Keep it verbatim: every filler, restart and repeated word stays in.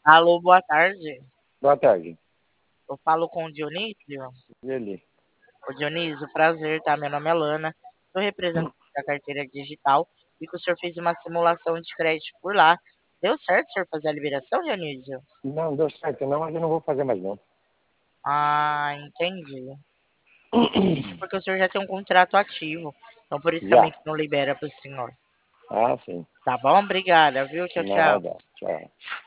Alô, boa tarde. Boa tarde. Eu falo com o Dionísio. Ele. Ô, Dionísio, prazer, tá? Meu nome é Lana. Sou representante da carteira digital e que o senhor fez uma simulação de crédito por lá. Deu certo o senhor fazer a liberação, Dionísio? Não, deu certo não, mas eu não vou fazer mais não. Ah, entendi. Isso porque o senhor já tem um contrato ativo. Então, por isso também Já. que não libera pro senhor. Ah, sim. Tá bom? Obrigada, viu? Tchau, tchau. Nada. Tchau.